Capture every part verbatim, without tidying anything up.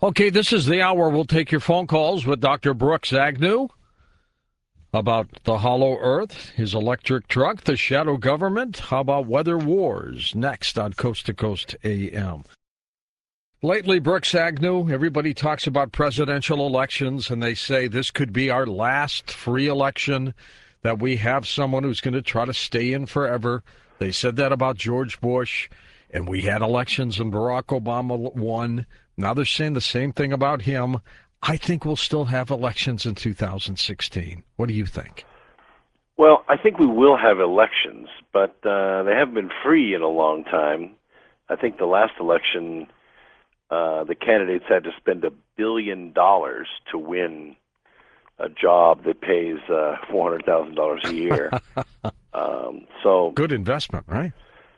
Okay, this is the hour. We'll take your phone calls with Doctor Brooks Agnew about the hollow earth, his electric truck, the shadow government. How about weather wars? Next on Coast to Coast A M. Lately, Brooks Agnew, everybody talks about presidential elections, and they say this could be our last free election, that we have someone who's going to try to stay in forever. They said that about George Bush, and we had elections and Barack Obama won. Now they're saying the same thing about him. I think we'll still have elections in two thousand sixteen. What do you think? Well, I think we will have elections, but uh, they haven't been free in a long time. I think the last election, uh, the candidates had to spend a billion dollars to win a job that pays uh, four hundred thousand dollars a year. um, so good investment, right?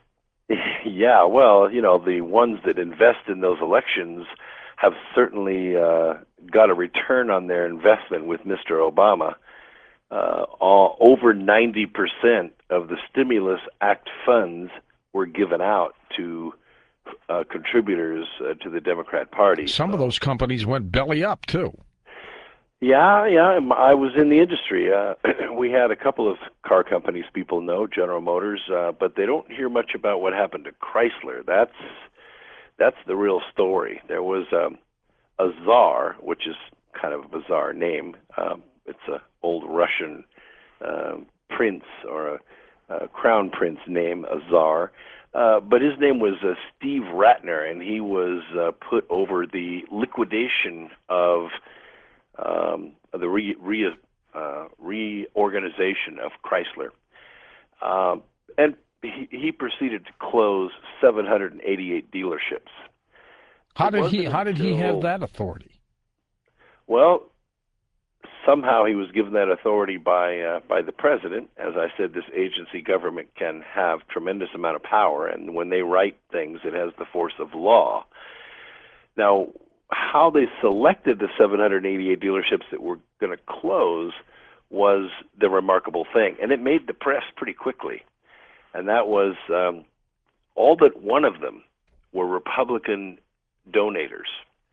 Yeah, well, you know, the ones that invest in those elections have certainly uh, got a return on their investment with Mister Obama. Uh, all, over ninety percent of the Stimulus Act funds were given out to uh, contributors uh, to the Democrat Party. Some so. of those companies went belly up, too. Yeah, yeah, I was in the industry. Uh, we had a couple of car companies people know, General Motors, uh, but they don't hear much about what happened to Chrysler. That's that's the real story. There was um, a Tsar, which is kind of a bizarre name. Um, it's an old Russian uh, prince or a, a crown prince name, a Tsar. Uh, but his name was uh, Steve Ratner, and he was uh, put over the liquidation of Um, the re, re, uh, reorganization of Chrysler. Um, and he, he proceeded to close seven hundred eighty-eight dealerships. How did he how did he have that authority? Well, somehow he was given that authority by uh, by the president. As I said, this agency government can have tremendous amount of power, and when they write things, it has the force of law. Now, how they selected the seven hundred eighty-eight dealerships that were going to close was the remarkable thing, and it made the press pretty quickly. And that was um, all but one of them were Republican donators.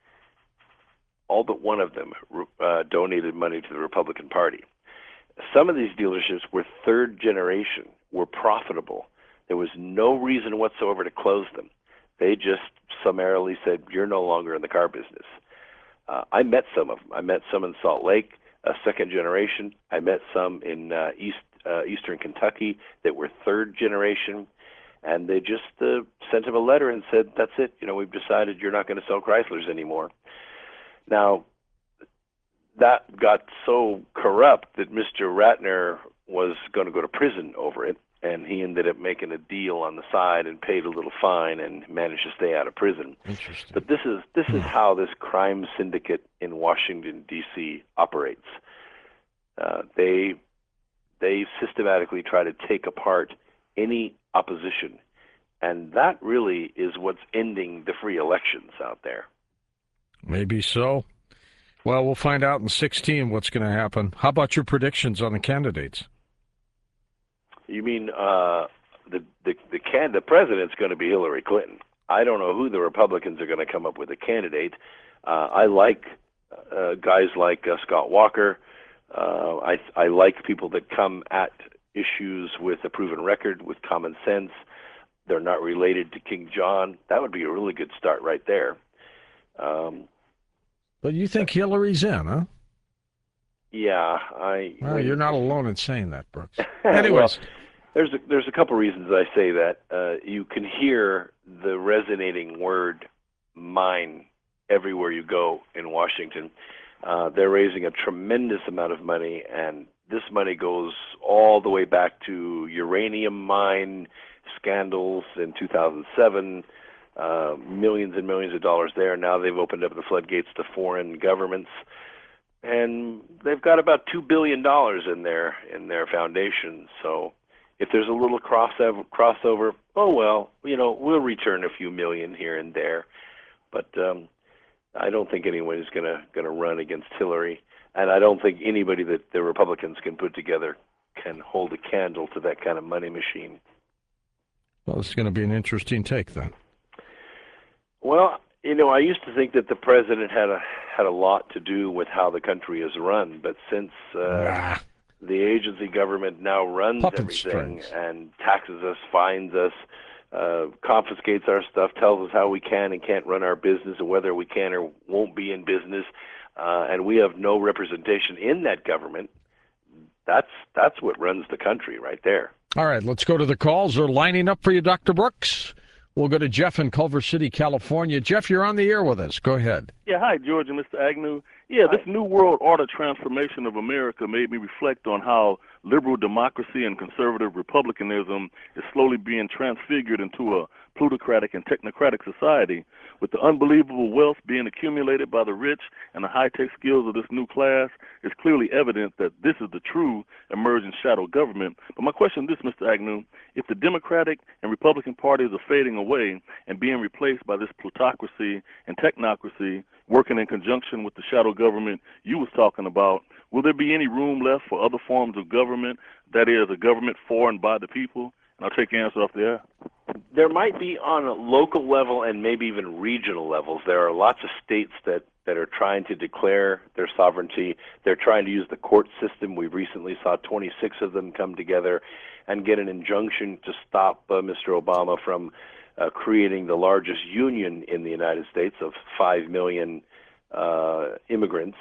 All but one of them uh, donated money to the Republican Party. Some of these dealerships were third generation, were profitable. There was no reason whatsoever to close them. They just summarily said, you're no longer in the car business. Uh, I met some of them. I met some in Salt Lake, a second generation. I met some in uh, East uh, Eastern Kentucky that were third generation. And they just uh, sent him a letter and said, that's it. You know, we've decided you're not going to sell Chryslers anymore. Now, that got so corrupt that Mister Ratner was going to go to prison over it. And he ended up making a deal on the side and paid a little fine and managed to stay out of prison. Interesting. But this is this is how this crime syndicate in Washington, D C operates. Uh, they they systematically try to take apart any opposition, and that really is what's ending the free elections out there. Maybe so. Well, we'll find out in sixteen what's going to happen. How about your predictions on the candidates? You mean uh, the the the, can, the president's going to be Hillary Clinton? I don't know who the Republicans are going to come up with a candidate. Uh, I like uh, guys like uh, Scott Walker. Uh, I I like people that come at issues with a proven record, with common sense. They're not related to King John. That would be a really good start right there. Um, but you think Hillary's in, huh? Yeah, I. Well, when, you're not alone in saying that, Brooks. Anyways, well, there's a, there's a couple reasons I say that. Uh, you can hear the resonating word "mine" everywhere you go in Washington. Uh, they're raising a tremendous amount of money, and this money goes all the way back to uranium mine scandals in two thousand seven. Uh, millions and millions of dollars there. Now they've opened up the floodgates to foreign governments. And they've got about two billion dollars in their in their foundation. So if there's a little crossover, crossover, oh well, you know, we'll return a few million here and there. But um, I don't think anyone is going to going to run against Hillary, and I don't think anybody that the Republicans can put together can hold a candle to that kind of money machine. Well, it's going to be an interesting take then. Well, You know, I used to think that the president had a had a lot to do with how the country is run, but since uh, Nah, the agency government now runs puppet everything strings. and taxes us, fines us, uh, confiscates our stuff, tells us how we can and can't run our business and whether we can or won't be in business, uh, and we have no representation in that government. That's that's what runs the country right there. All right, let's go to the calls. They're lining up for you, Doctor Brooks. We'll go to Jeff in Culver City, California. Jeff, you're on the air with us. Go ahead. Yeah, hi, George and Mister Agnew. Yeah, Hi. this New World Order transformation of America made me reflect on how liberal democracy and conservative republicanism is slowly being transfigured into a plutocratic and technocratic society, with the unbelievable wealth being accumulated by the rich and the high-tech skills of this new class. It's clearly evident that this is the true emerging shadow government. But my question is this, Mister Agnew: if the Democratic and Republican parties are fading away and being replaced by this plutocracy and technocracy working in conjunction with the shadow government you was talking about, will there be any room left for other forms of government, that is, a government for and by the people? And I'll take your answer off the air. There might be on a local level and maybe even regional levels. There are lots of states that, that are trying to declare their sovereignty. They're trying to use the court system. We recently saw twenty-six of them come together and get an injunction to stop uh, Mister Obama from uh, creating the largest union in the United States of five million uh, immigrants.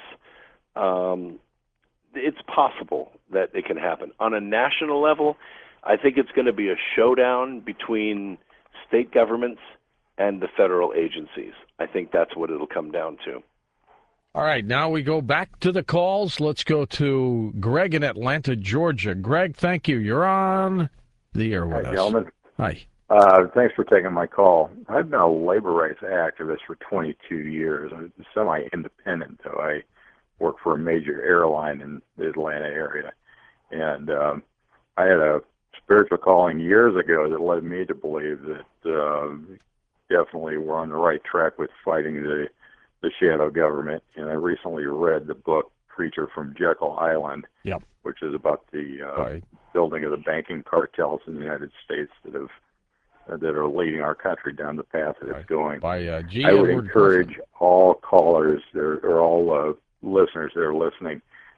Um, it's possible that it can happen. On a national level, I think it's going to be a showdown between state governments and the federal agencies. I think that's what it'll come down to. All right, now we go back to the calls. Let's go to Greg in Atlanta, Georgia. Greg, thank you. You're on the air with Hi, us. gentlemen. Hi. Uh, thanks for taking my call. I've been a labor rights activist for twenty-two years. I'm semi-independent, though. I work for a major airline in the Atlanta area. And um, I had a spiritual calling years ago that led me to believe that uh, definitely we're on the right track with fighting the, the shadow government. And I recently read the book Creature from Jekyll Island, Yep. which is about the uh, Right. building of the banking cartels in the United States that have uh, that are leading our country down the path that Right. it's going. By uh, G. I would Edward encourage Griffin. all callers or, or all uh, listeners that are listening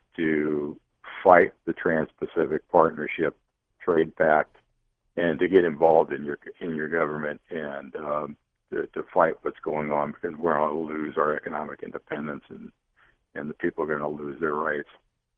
to fight the Trans-Pacific Partnership Trade Pact and to get involved in your in your government and um, to, to fight what's going on, because we're going to lose our economic independence and and the people are going to lose their rights.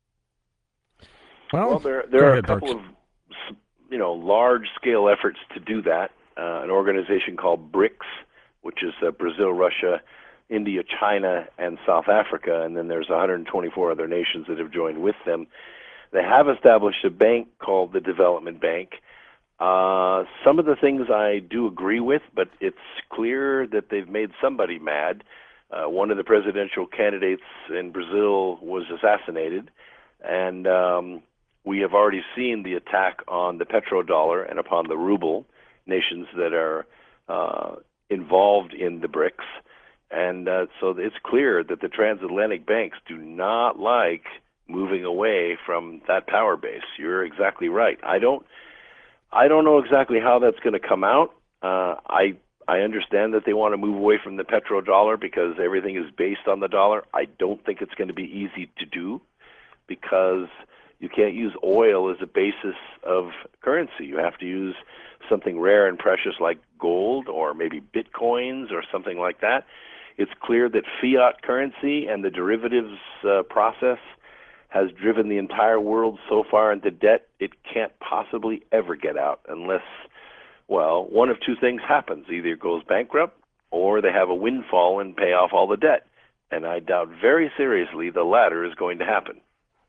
Well, Well, there there go are ahead, a couple Brooks. of you know large-scale efforts to do that. Uh, an organization called BRICS, which is uh, Brazil, Russia, India, China, and South Africa, and then there's one hundred twenty-four other nations that have joined with them. They have established a bank called the Development Bank. Uh, some of the things I do agree with, but it's clear that they've made somebody mad. Uh, one of the presidential candidates in Brazil was assassinated, and um, we have already seen the attack on the petrodollar and upon the ruble, nations that are uh, involved in the BRICS. And uh, so it's clear that the transatlantic banks do not like moving away from that power base. You're exactly right. I don't I don't know exactly how that's going to come out. Uh, I I understand that they want to move away from the petrodollar because everything is based on the dollar. I don't think it's going to be easy to do because you can't use oil as a basis of currency. You have to use something rare and precious like gold or maybe bitcoins or something like that. It's clear that fiat currency and the derivatives uh, process has driven the entire world so far into debt it can't possibly ever get out unless, well, one of two things happens. Either it goes bankrupt or they have a windfall and pay off all the debt. And I doubt very seriously the latter is going to happen.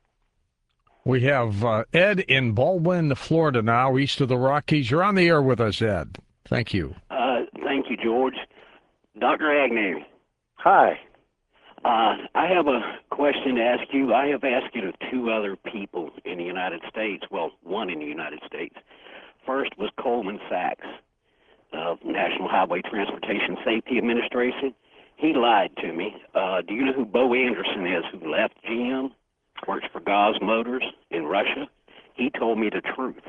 We have uh, Ed in Baldwin, Florida now, east of the Rockies. You're on the air with us, Ed. Thank you. Uh, thank you, George. Doctor Agnew, Hi. uh, I have a question to ask you. I have asked it of two other people in the United States, well, one in the United States. First was Coleman Sachs of National Highway Transportation Safety Administration. He lied to me. Uh, do you know who Bo Anderson is, who left G M, works for Gaz Motors in Russia? He told me the truth.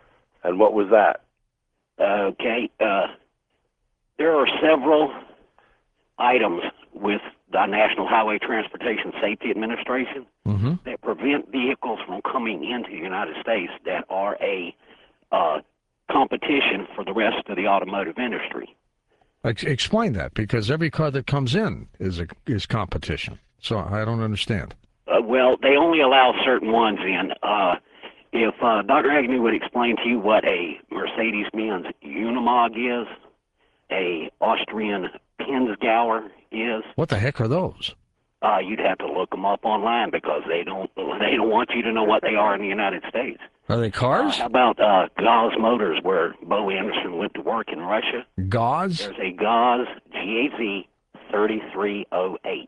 And what was that? Uh, okay, uh, there are several items with the National Highway Transportation Safety Administration Mm-hmm. that prevent vehicles from coming into the United States that are a uh, competition for the rest of the automotive industry. Ex- explain that, because every car that comes in is a, is competition. So I don't understand. Uh, well, they only allow certain ones in. Uh, if uh, Doctor Agnew would explain to you what a Mercedes-Benz Unimog is, a Austrian Pinzgauer is, What the heck are those? uh, you'd have to look them up online because they don't they don't want you to know what they are in the United States. Are they Uh, cars? how about uh, Gauss Motors, where Bo Anderson went to work in Russia? Gauze? There's a Gauss G A Z thirty-three oh eight.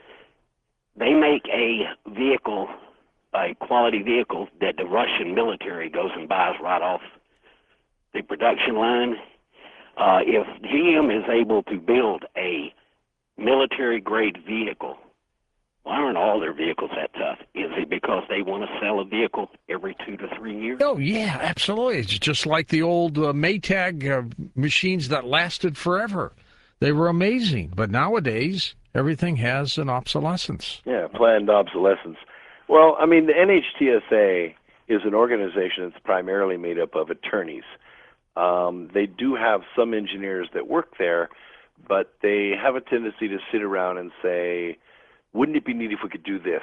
They make a vehicle, a quality vehicle that the Russian military goes and buys right off the production line. Uh, if G M is able to build a military-grade vehicle, why aren't all their vehicles that tough? Is it because they want to sell a vehicle every two to three years? Oh, yeah, absolutely. It's just like the old uh, Maytag uh, machines that lasted forever. They were amazing. But nowadays, everything has an obsolescence. Yeah, planned obsolescence. Well, I mean, the N H T S A is an organization that's primarily made up of attorneys. Um, they do have some engineers that work there, but they have a tendency to sit around and say, wouldn't it be neat if we could do this?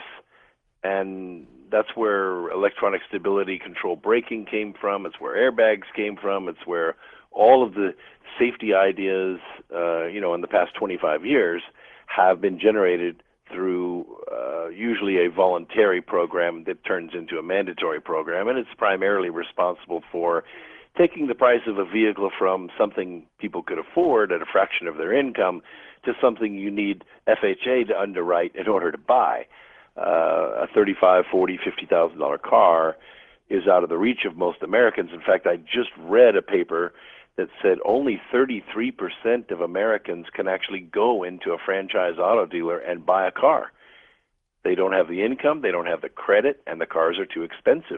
And that's where electronic stability control braking came from. It's where airbags came from. It's where all of the safety ideas, uh, you know, in the past twenty-five years have been generated through uh, usually a voluntary program that turns into a mandatory program. And it's primarily responsible for taking the price of a vehicle from something people could afford at a fraction of their income to something you need F H A to underwrite in order to buy. Uh, a thirty-five, forty, fifty thousand dollar car is out of the reach of most Americans. In fact, I just read a paper that said only thirty-three percent of Americans can actually go into a franchise auto dealer and buy a car. They don't have the income, they don't have the credit, and the cars are too expensive.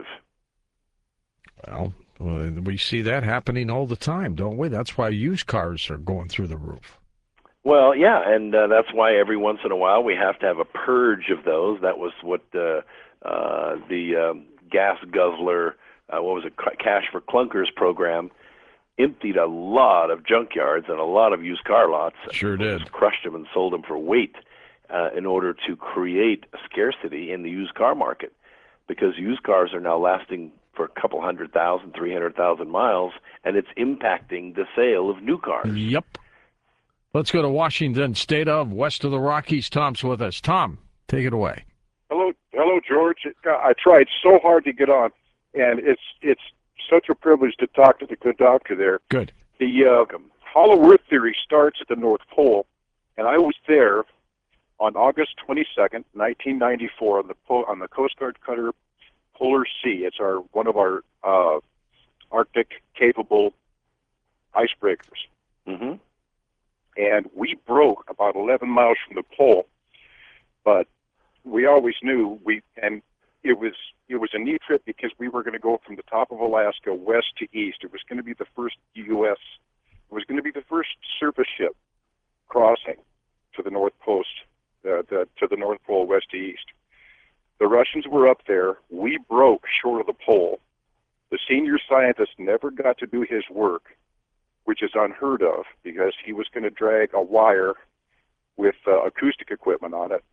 Well, we see that happening all the time, don't we? That's why used cars are going through the roof. Well, yeah, and uh, that's why every once in a while we have to have a purge of those. That was what uh, uh, the um, gas guzzler, uh, what was it, Cash for Clunkers program, emptied a lot of junkyards and a lot of used car lots. Sure did. Just crushed them and sold them for weight uh, in order to create a scarcity in the used car market, because used cars are now lasting for a couple hundred thousand, three hundred thousand miles, and it's impacting the sale of new cars. Yep. Let's go to Washington, state of west of the Rockies. Tom's with us. Tom, take it away. Hello, hello, George. I tried so hard to get on, and it's it's such a privilege to talk to the good doctor there. Good. The uh, Hollow Earth theory starts at the North Pole, and I was there on August twenty-second, nineteen ninety-four, on the po- on the Coast Guard cutter Polar Sea. It's our one of our uh, Arctic capable icebreakers. Mm-hmm. And we broke about eleven miles from the pole, but we always knew we, and it was it was a neat trip because we were going to go from the top of Alaska west to east. It was going to be the first U S It was going to be the first surface ship crossing to the North Post, uh, the, to the North Pole, west to east. The Russians were up there. We broke short of the pole. The senior scientist never got to do his work, which is unheard of, because he was going to drag a wire with uh, acoustic equipment on it.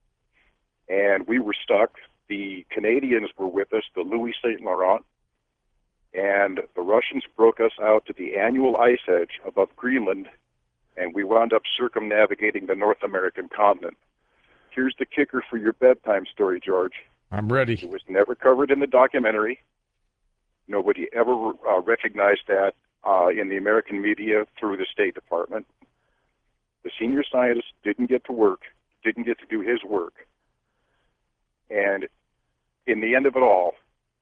And we were stuck. The Canadians were with us, the Louis Saint Laurent, and the Russians broke us out to the annual ice edge above Greenland, and we wound up circumnavigating the North American continent. Here's the kicker for your bedtime story, George. I'm ready. It was never covered in the documentary. Nobody ever uh, recognized that Uh, in the American media through the State Department. The senior scientist didn't get to work, didn't get to do his work. And in the end of it all,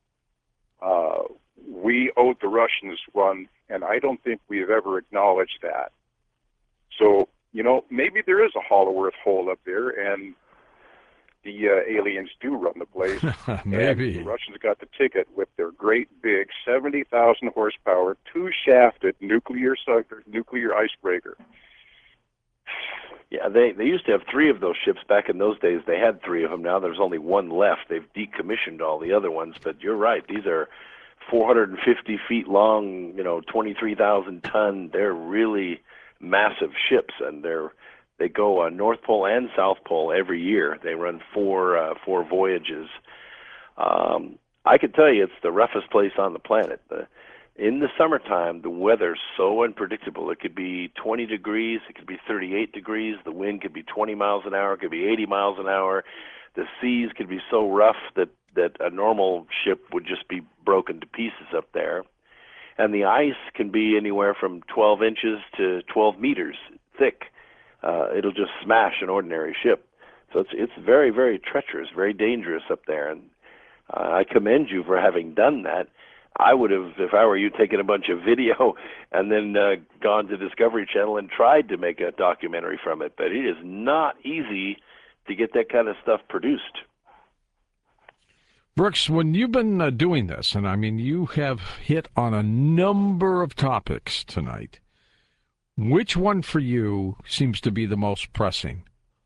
uh, we owed the Russians one, and I don't think we've ever acknowledged that. So, you know, maybe there is a Hollow Earth hole up there, and the uh, aliens do run the place. Maybe. And the Russians got the ticket with their great big seventy thousand horsepower, two-shafted nuclear sucker, nuclear icebreaker. Yeah, they they used to have three of those ships back in those days. They had three of them. Now there's only one left. They've decommissioned all the other ones. But you're right; these are four hundred fifty feet long. You know, twenty-three thousand ton. They're really massive ships, and they're they go uh, North Pole and South Pole every year. They run four uh, four voyages. Um, I can tell you, it's the roughest place on the planet. The, In the summertime, the weather's so unpredictable. It could be twenty degrees, it could be thirty-eight degrees, the wind could be twenty miles an hour, it could be eighty miles an hour. The seas could be so rough that, that a normal ship would just be broken to pieces up there. And the ice can be anywhere from twelve inches to twelve meters thick. Uh, it'll just smash an ordinary ship. So it's, it's very, very treacherous, very dangerous up there. And uh, I commend you for having done that. I would have, if I were you, taken a bunch of video and then uh, gone to Discovery Channel and tried to make a documentary from it. But it is not easy to get that kind of stuff produced. Brooks, when you've been uh, doing this, and I mean, you have hit on a number of topics tonight, which one for you seems to be the most pressing?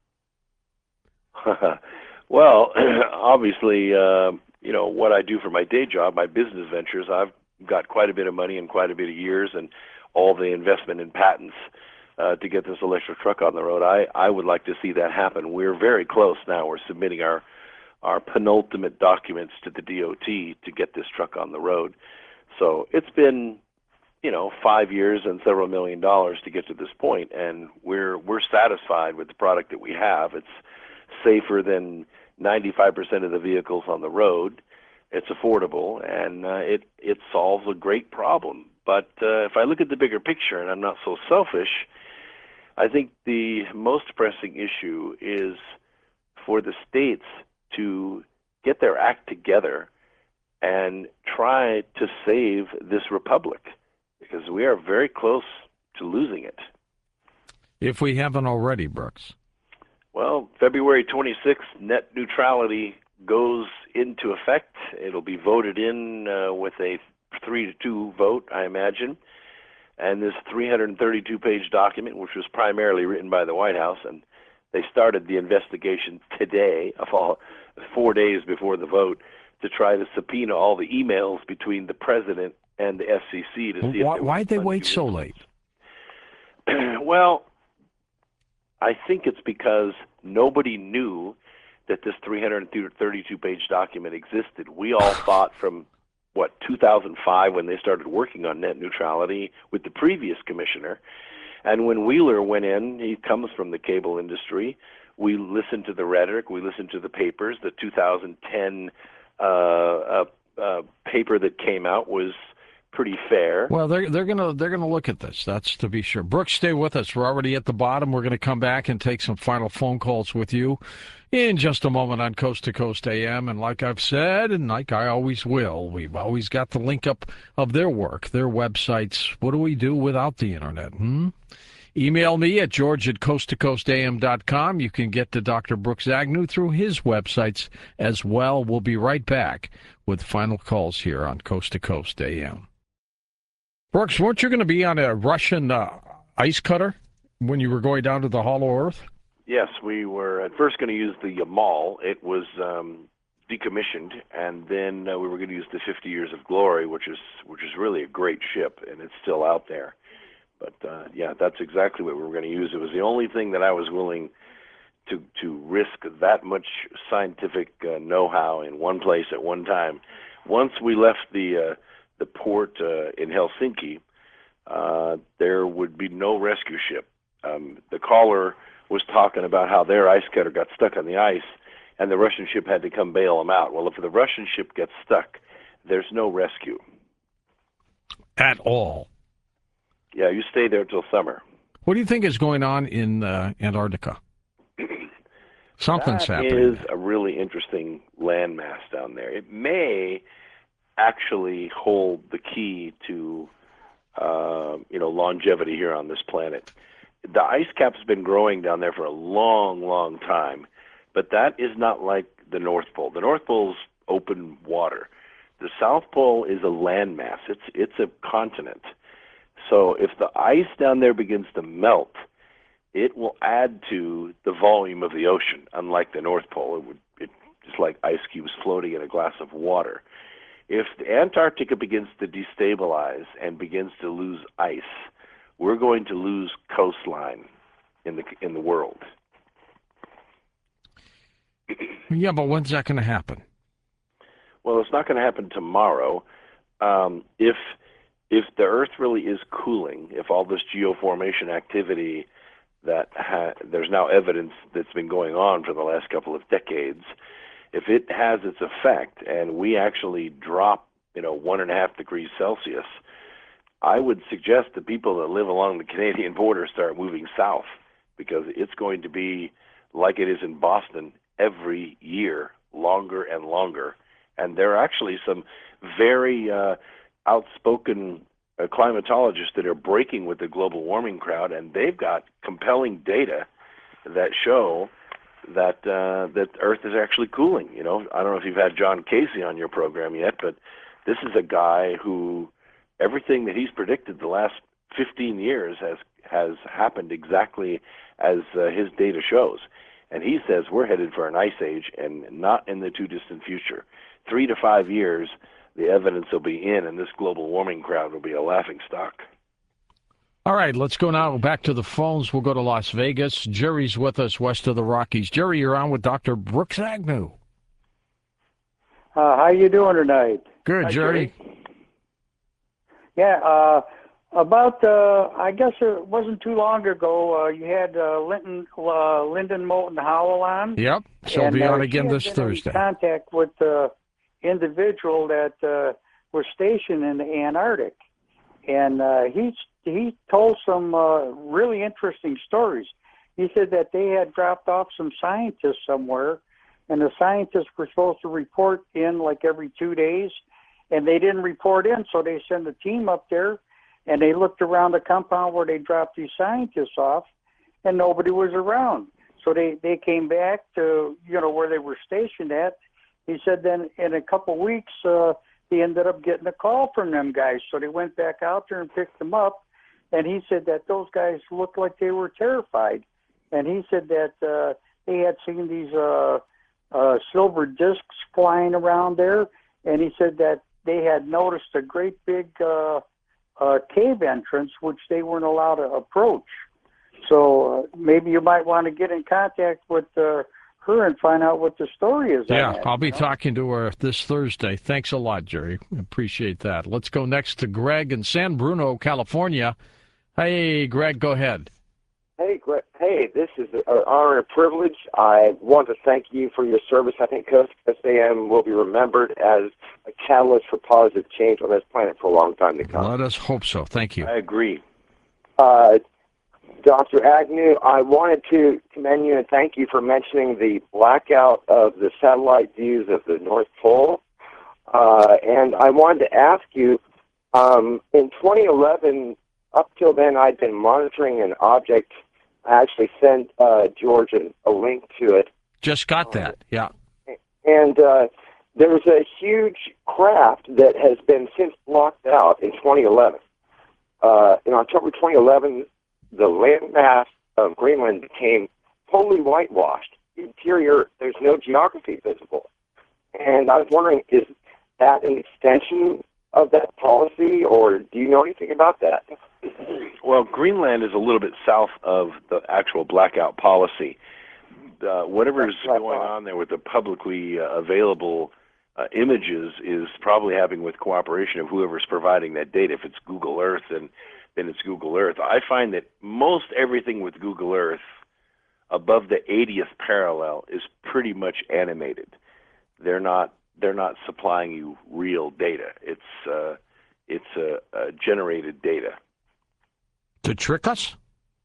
Well, obviously, uh, you know, what I do for my day job, my business ventures, I've got quite a bit of money and quite a bit of years and all the investment in patents uh, to get this electric truck on the road. I, I would like to see that happen. We're very close now. We're submitting our, our penultimate documents to the D O T to get this truck on the road. So it's been, you know, five years and several million dollars to get to this point, and we're, we're satisfied with the product that we have. It's safer than ninety-five percent of the vehicles on the road. It's affordable, and uh, it, it solves a great problem. But uh, if I look at the bigger picture, and I'm not so selfish, I think the most pressing issue is for the states to get their act together and try to save this republic, because we are very close to losing it. If we haven't already, Brooks. Well, February twenty-sixth, net neutrality goes into effect. It'll be voted in uh, with a three to two vote, I imagine. And this three hundred thirty-two page document, which was primarily written by the White House, and they started the investigation today, of all four days before the vote, to try to subpoena all the emails between the president and the F C C to see why, if why'd they wait so late? Well, I think it's because nobody knew that this three hundred thirty-two page document existed. We all thought from, what, two thousand five, when they started working on net neutrality with the previous commissioner. And when Wheeler went in, he comes from the cable industry. We listened to the rhetoric. We listened to the papers. The two thousand ten uh, uh, uh, paper that came out was pretty fair. Well, they're they're gonna they're gonna look at this. That's to be sure. Brooks, stay with us. We're already at the bottom. We're gonna come back and take some final phone calls with you in just a moment on Coast to Coast A M. And like I've said, and like I always will, we've always got the link up of their work, their websites. What do we do without the internet? Hmm? Email me at george at coast to coast a m dot com. You can get to Doctor Brooks Agnew through his websites as well. We'll be right back with final calls here on Coast to Coast A M. Brooks, weren't you going to be on a Russian uh, ice cutter when you were going down to the Hollow Earth? Yes, we were at first going to use the Yamal. It was um, decommissioned, and then uh, we were going to use the fifty Years of Glory, which is which is really a great ship, and it's still out there. But uh, yeah, that's exactly what we were going to use. It was the only thing that I was willing to to risk that much scientific uh, know-how in one place at one time. Once we left the uh, the port uh, in Helsinki, uh, there would be no rescue ship. Um, the caller was talking about how their ice cutter got stuck on the ice, and the Russian ship had to come bail them out. Well, if the Russian ship gets stuck, there's no rescue. At all. Yeah, you stay there till summer. What do you think is going on in uh, Antarctica? Something's that happening. That is a really interesting landmass down there. It may actually hold the key to uh, you know, longevity here on this planet. The ice cap's been growing down there for a long, long time, but that is not like the North Pole. The North Pole's open water. The South Pole is a landmass. It's it's a continent. So if the ice down there begins to melt, it will add to the volume of the ocean. Unlike the North Pole, it would it, just like ice cubes floating in a glass of water. If the Antarctica begins to destabilize and begins to lose ice, we're going to lose coastline in the in the world. Yeah, but when's that going to happen? Well, it's not going to happen tomorrow. Um, if if the Earth really is cooling, if all this geoformation activity that ha- there's now evidence that's been going on for the last couple of decades, if it has its effect and we actually drop, you know, one and a half degrees Celsius, I would suggest that people that live along the Canadian border start moving south, because it's going to be like it is in Boston every year, longer and longer. And there are actually some very uh, outspoken uh, climatologists that are breaking with the global warming crowd, and they've got compelling data that show that uh, that Earth is actually cooling. You know, I don't know if you've had John Casey on your program yet, but this is a guy who everything that he's predicted the last fifteen years has has happened exactly as uh, his data shows. And he says we're headed for an ice age, and not in the too distant future. Three to five years, the evidence will be in, and this global warming crowd will be a laughing stock. All right, let's go now back to the phones. We'll go to Las Vegas. Jerry's with us west of the Rockies. Jerry, you're on with Doctor Brooks Agnew. Uh, how you doing tonight? Good, Hi, Jerry. Jerry. Yeah, uh, about, uh, I guess it wasn't too long ago, uh, you had uh, Linton, uh, Lyndon Moulton Howell on. Yep, she'll and, be uh, on again she had this been Thursday. in contact with the individual that uh, was stationed in the Antarctic. And uh, he, he told some uh, really interesting stories. He said that they had dropped off some scientists somewhere, and the scientists were supposed to report in like every two days, and they didn't report in, so they sent a team up there, and they looked around the compound where they dropped these scientists off, and nobody was around. So they, they came back to, you know, where they were stationed at. He said then in a couple weeks, uh, he ended up getting a call from them guys. So they went back out there and picked them up, and he said that those guys looked like they were terrified. And he said that uh, they had seen these uh, uh, silver discs flying around there, and he said that they had noticed a great big uh, uh, cave entrance, which they weren't allowed to approach. So uh, maybe you might want to get in contact with uh, her and find out what the story is. Yeah, on that, I'll be you know? talking to her this Thursday. Thanks a lot, Jerry. Appreciate that. Let's go next to Greg in San Bruno, California. Hey, Greg, go ahead. Hey, Greg. Hey, this is an honor and privilege. I want to thank you for your service. I think Coast S A M will be remembered as a catalyst for positive change on this planet for a long time to come. Let us hope so. Thank you. I agree. Uh, Doctor Agnew, I wanted to commend you and thank you for mentioning the blackout of the satellite views of the North Pole. Uh, and I wanted to ask you, um, in twenty eleven, up till then, I'd been monitoring an object. I actually sent uh, George a, a link to it. Just got that, yeah. And uh, there's a huge craft that has been since blocked out in twenty eleven. Uh, in October twenty eleven, the landmass of Greenland became totally whitewashed. Interior, there's no geography visible. And I was wondering, is that an extension of that policy, or do you know anything about that? Well, Greenland is a little bit south of the actual blackout policy. Uh, whatever is going on there with the publicly uh, available uh, images is probably happening with cooperation of whoever's providing that data. If it's Google Earth, then, then it's Google Earth. I find that most everything with Google Earth above the eightieth parallel is pretty much animated. They're not they're not supplying you real data. It's uh, it's uh, uh, generated data. To trick us?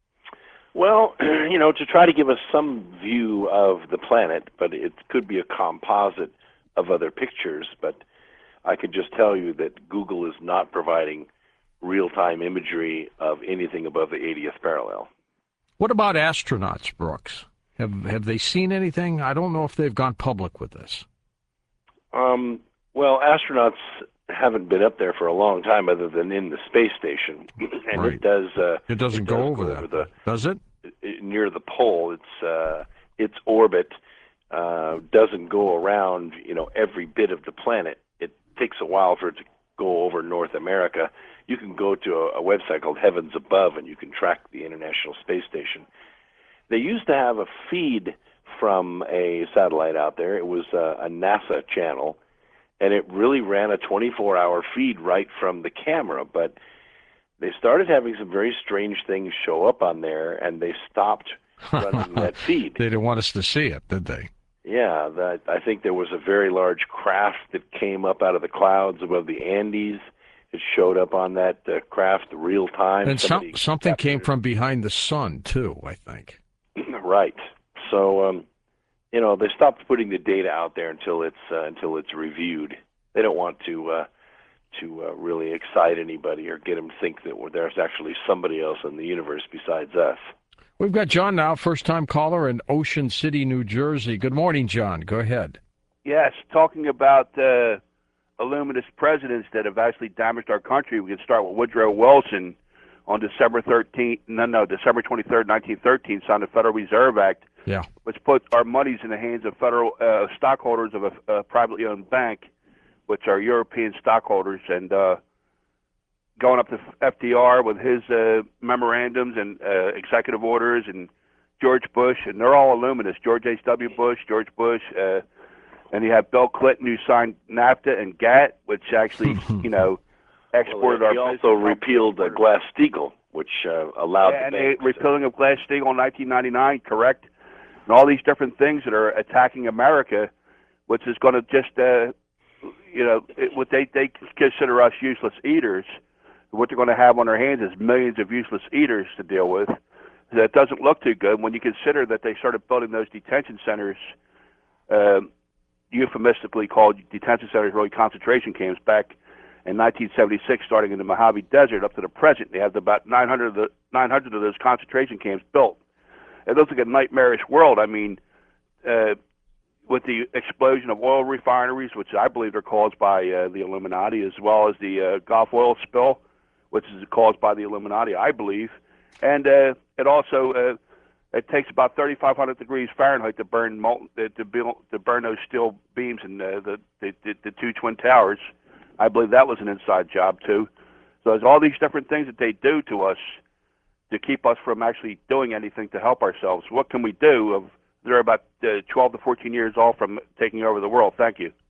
Well, you know, to try to give us some view of the planet, but it could be a composite of other pictures. But I could just tell you that Google is not providing real-time imagery of anything above the eightieth parallel. What about astronauts, Brooks? Have have they seen anything? I don't know if they've gone public with this. Um, well, astronauts haven't been up there for a long time other than in the space station. And Right. it does... Uh, It doesn't it go does over go that, over the, does it? near the pole. It's uh, its orbit uh, doesn't go around, you know, every bit of the planet. It takes a while for it to go over North America. You can go to a, a website called Heavens Above, and you can track the International Space Station. They used to have a feed from a satellite out there. It was a, a NASA channel, and it really ran a twenty-four hour feed right from the camera. But they started having some very strange things show up on there, and they stopped running that feed. They didn't want us to see it, did they? Yeah, that, I think there was a very large craft that came up out of the clouds above the Andes. It showed up on that uh, craft real time. And some, something came from behind the sun, too, I think. Right. So, um, you know, they stopped putting the data out there until it's uh, until it's reviewed. They don't want to uh, to uh, really excite anybody or get them to think that there's actually somebody else in the universe besides us. We've got John now, first-time caller in Ocean City, New Jersey. Good morning, John. Go ahead. Yes, talking about uh, illuminous presidents that have actually damaged our country, we can start with Woodrow Wilson on December thirteenth, no, no, December twenty-third, nineteen thirteen, signed the Federal Reserve Act, yeah, which puts our monies in the hands of federal uh, stockholders of a, a privately owned bank, which are European stockholders, and uh, going up to F D R with his uh, memorandums and uh, executive orders, and George Bush, and they're all illuminists. George H W. Bush, George Bush, uh, and you have Bill Clinton, who signed NAFTA and GATT, which actually, you know, exported well, our. He also repealed uh, Glass-Steagall, which uh, allowed yeah, the and banks the repealing of Glass-Steagall in nineteen ninety-nine, correct? And all these different things that are attacking America, which is going to just, uh, you know, it, what they they consider us useless eaters. What they're going to have on their hands is millions of useless eaters to deal with. That doesn't look too good when you consider that they started building those detention centers, um, euphemistically called detention centers, really concentration camps, back in nineteen seventy-six, starting in the Mojave Desert up to the present. They have about nine hundred of, the, nine hundred of those concentration camps built. It looks like a nightmarish world. I mean, uh, with the explosion of oil refineries, which I believe are caused by uh, the Illuminati, as well as the uh, Gulf oil spill, which is caused by the Illuminati, I believe. And uh, it also uh, it takes about thirty-five hundred degrees Fahrenheit to burn molten, uh, to, build, to burn those steel beams in uh, the, the, the the two twin towers. I believe that was an inside job too. So there's all these different things that they do to us to keep us from actually doing anything to help ourselves. What can we do? Of they're about uh, twelve to fourteen years off from taking over the world. Thank you.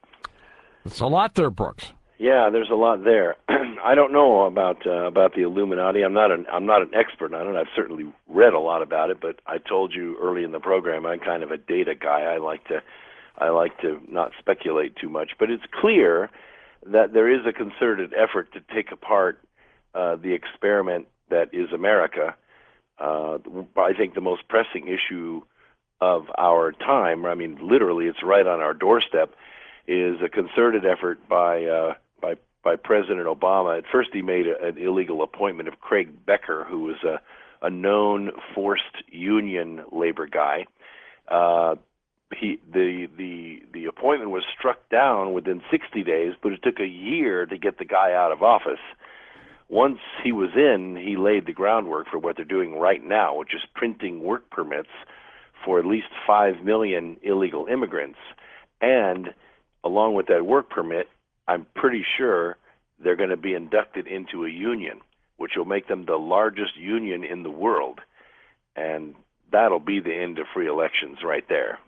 It's a lot there, Brooks. Yeah, there's a lot there. I don't know about uh, about the Illuminati. I'm not an I'm not an expert on it. I've certainly read a lot about it, but I told you early in the program I'm kind of a data guy. I like to I like to not speculate too much, but it's clear that there is a concerted effort to take apart uh, the experiment that is America. Uh, I think the most pressing issue of our time, I mean, literally, it's right on our doorstep, is a concerted effort by uh, by by President Obama. At first, he made a, an illegal appointment of Craig Becker, who was a, a known forced union labor guy. Uh, he the the the appointment was struck down within sixty days, but it took a year to get the guy out of office. Once he was in, he laid the groundwork for what they're doing right now, which is printing work permits for at least five million illegal immigrants. And along with that work permit, I'm pretty sure they're going to be inducted into a union, which will make them the largest union in the world. And that'll be the end of free elections right there.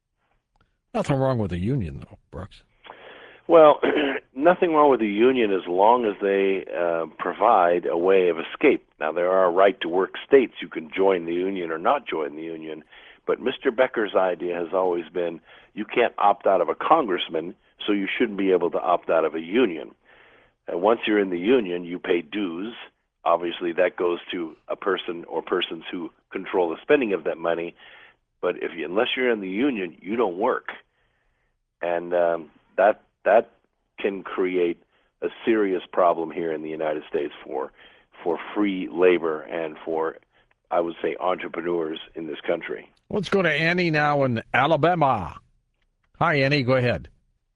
Nothing wrong with the union, though, Brooks. Well, nothing wrong with the union as long as they uh, provide a way of escape. Now, there are right-to-work states you can join the union or not join the union, but Mister Becker's idea has always been you can't opt out of a congressman, so you shouldn't be able to opt out of a union. And once you're in the union, you pay dues. Obviously, that goes to a person or persons who control the spending of that money. But if you, unless you're in the union, you don't work, and um, that that can create a serious problem here in the United States for for free labor and for, I would say, entrepreneurs in this country. Let's go to Annie now in Alabama. Hi, Annie. Go ahead.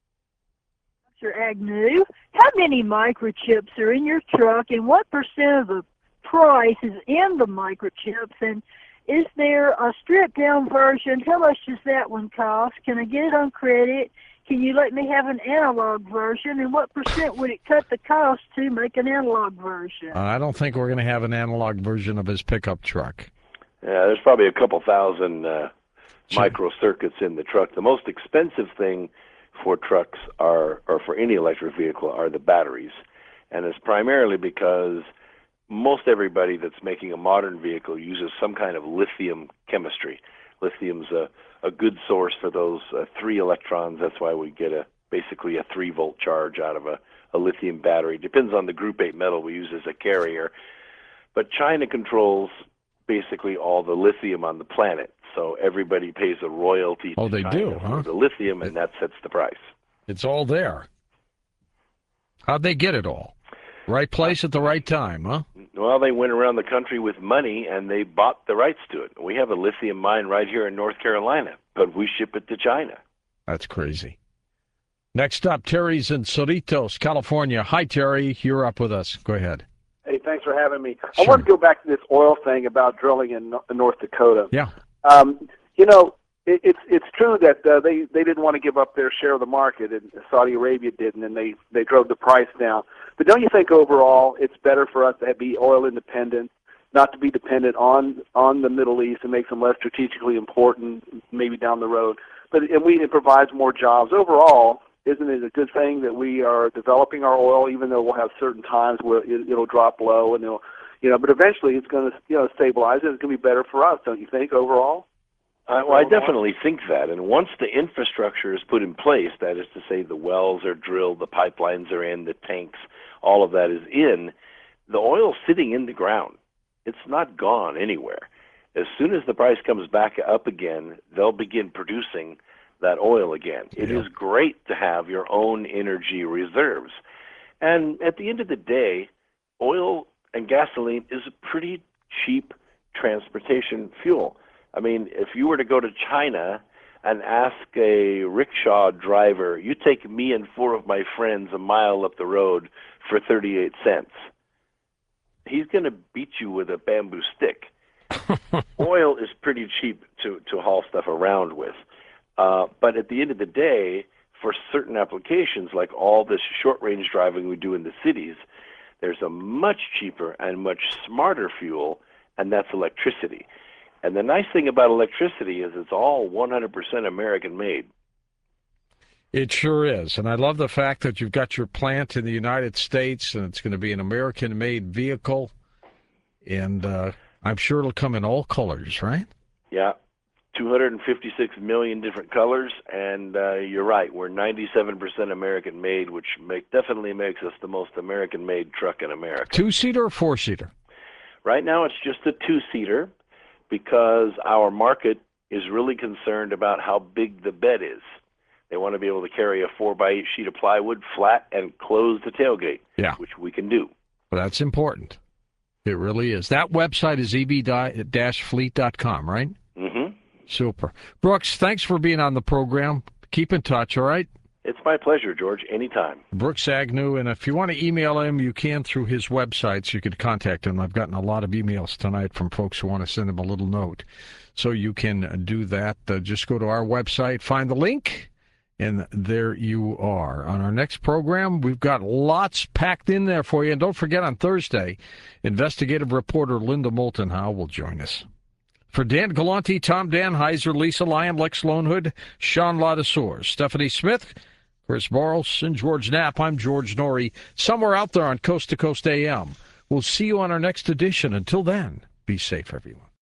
Mister Agnew, how many microchips are in your truck, and what percent of the price is in the microchips? And Is there a stripped-down version? How much does that one cost? Can I get it on credit? Can you let me have an analog version? And what percent would it cut the cost to make an analog version? Uh, I don't think we're going to have an analog version of his pickup truck. Yeah, there's probably a couple thousand uh, micro circuits in the truck. The most expensive thing for trucks are, or for any electric vehicle, are the batteries. And it's primarily because most everybody that's making a modern vehicle uses some kind of lithium chemistry. Lithium's a, a good source for those uh, three electrons. That's why we get a basically a three volt charge out of a, a lithium battery. Depends on the group eight metal we use as a carrier. But China controls basically all the lithium on the planet. So everybody pays a royalty oh, to they China do, for huh? the lithium, and that sets the price. It's all there. How'd they get it all? Right place at the right time, huh? Well, they went around the country with money, and they bought the rights to it. We have a lithium mine right here in North Carolina, but we ship it to China. That's crazy. Next up, Terry's in Cerritos, California. Hi, Terry. You're up with us. Go ahead. Hey, thanks for having me. Sure. I want to go back to this oil thing about drilling in No- North Dakota. Yeah. Um, you know, it, it's it's true that uh, they they didn't want to give up their share of the market, and Saudi Arabia didn't, and they they drove the price down. But don't you think overall it's better for us to be oil independent, not to be dependent on on the Middle East, and makes them less strategically important maybe down the road? But and we it provides more jobs overall. Isn't it a good thing that we are developing our oil, even though we'll have certain times where it, it'll drop low, and it'll, you know, but eventually it's going to, you know, stabilize, and it's going to be better for us, don't you think, overall? Uh, well, I definitely think that. And once the infrastructure is put in place, that is to say the wells are drilled, the pipelines are in, the tanks, all of that is in, the oil's sitting in the ground. It's not gone anywhere. As soon as the price comes back up again, they'll begin producing that oil again. It Yeah. is great to have your own energy reserves. And at the end of the day, oil and gasoline is a pretty cheap transportation fuel. I mean, if you were to go to China and ask a rickshaw driver, you take me and four of my friends a mile up the road for thirty-eight cents, he's going to beat you with a bamboo stick. Oil is pretty cheap to, to haul stuff around with. Uh, but at the end of the day, for certain applications, like all this short-range driving we do in the cities, there's a much cheaper and much smarter fuel, and that's electricity. And the nice thing about electricity is it's all one hundred percent American-made. It sure is. And I love the fact that you've got your plant in the United States, and it's going to be an American-made vehicle. And uh, I'm sure it'll come in all colors, right? Yeah. two hundred fifty-six million different colors, and uh, you're right, we're ninety-seven percent American-made, which make, definitely makes us the most American-made truck in America. Two-seater or four-seater? Right now it's just a two-seater because our market is really concerned about how big the bed is. They want to be able to carry a four by eight sheet of plywood flat and close the tailgate, yeah. which we can do. Well, that's important. It really is. That website is e v dash fleet dot com, right? Mm-hmm. Super. Brooks, thanks for being on the program. Keep in touch, all right? It's my pleasure, George, anytime. Brooks Agnew, and if you want to email him, you can through his website, so you can contact him. I've gotten a lot of emails tonight from folks who want to send him a little note. So you can do that. Uh, just go to our website, find the link, and there you are. On our next program, we've got lots packed in there for you. And don't forget, on Thursday, investigative reporter Linda Moulton Howe will join us. For Dan Galante, Tom Danheiser, Lisa Lyon, Lex Lonehood, Sean Ladouceur, Stephanie Smith, Chris Boros, and George Knapp, I'm George Norrie, somewhere out there on Coast to Coast A M. We'll see you on our next edition. Until then, be safe, everyone.